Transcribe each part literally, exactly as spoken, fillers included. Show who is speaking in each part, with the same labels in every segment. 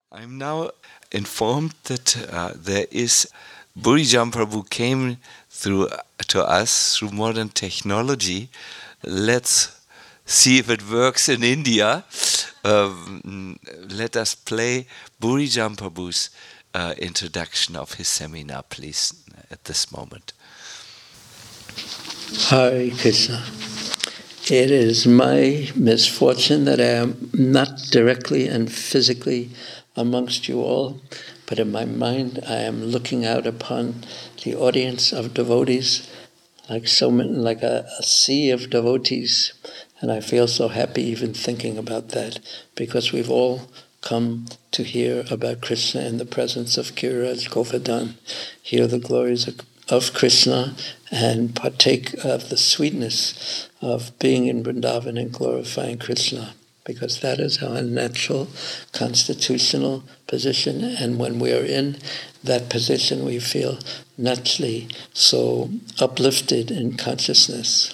Speaker 1: I'm now informed that uh, there is Burijan Prabhu came through to us through modern technology. Let's see if it works in India. Um, let us play Burijan Prabhu's uh, introduction of his seminar, please, at this moment.
Speaker 2: Hare Krishna. It is my misfortune that I am not directly and physically amongst you all, but in my mind I am looking out upon the audience of devotees, like so many, like a, a sea of devotees, and I feel so happy even thinking about that, because we've all come to hear about Krishna in the presence of Giriraj Govardhan, hear the glories of of Krishna and partake of the sweetness of being in Vrindavan and glorifying Krishna, because that is our natural constitutional position, and when we are in that position we feel naturally so uplifted in consciousness.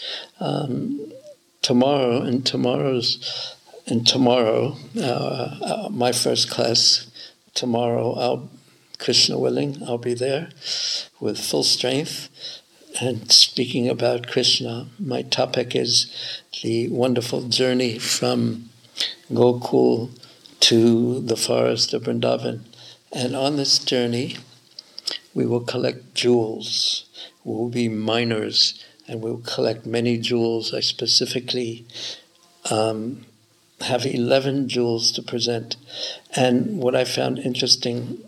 Speaker 2: Um, tomorrow, in tomorrow's, in tomorrow, uh, uh, my first class, tomorrow I'll Krishna willing, I'll be there with full strength and speaking about Krishna. My topic is the wonderful journey from Gokul to the forest of Vrindavan. And on this journey, we will collect jewels. We will be miners, and we will collect many jewels. I specifically um, have eleven jewels to present. And what I found interesting,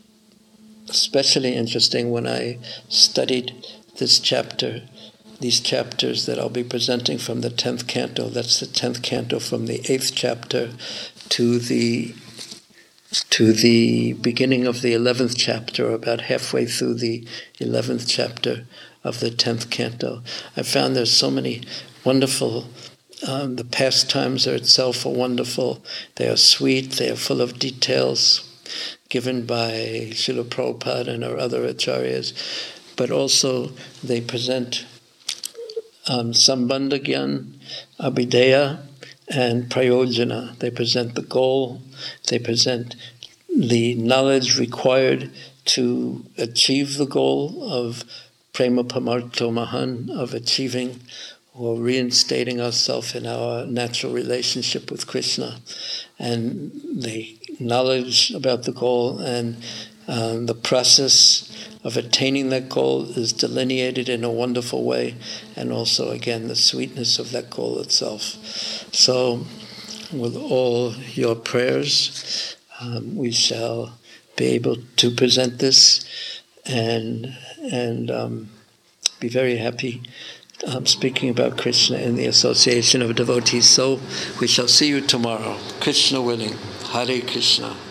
Speaker 2: especially interesting when I studied this chapter, these chapters that I'll be presenting from the tenth canto. That's the tenth canto from the eighth chapter to the to the beginning of the eleventh chapter, about halfway through the eleventh chapter of the tenth canto. I found there's so many wonderful, um, the pastimes are itself are wonderful. They are sweet, they are full of details, given by Srila Prabhupada and our other acharyas, but also they present um, Sambandha Gyan, Abhideya, and Prayojana. They present the goal, they present the knowledge required to achieve the goal of Prema Pamarto Mahan, of achieving or reinstating ourselves in our natural relationship with Krishna. And the knowledge about the goal and um, the process of attaining that goal is delineated in a wonderful way, and also, again, the sweetness of that goal itself. So, with all your prayers, um, we shall be able to present this and, and um, be very happy Um, speaking about Krishna in the association of devotees. So we shall see you tomorrow. Krishna willing. Hare Krishna.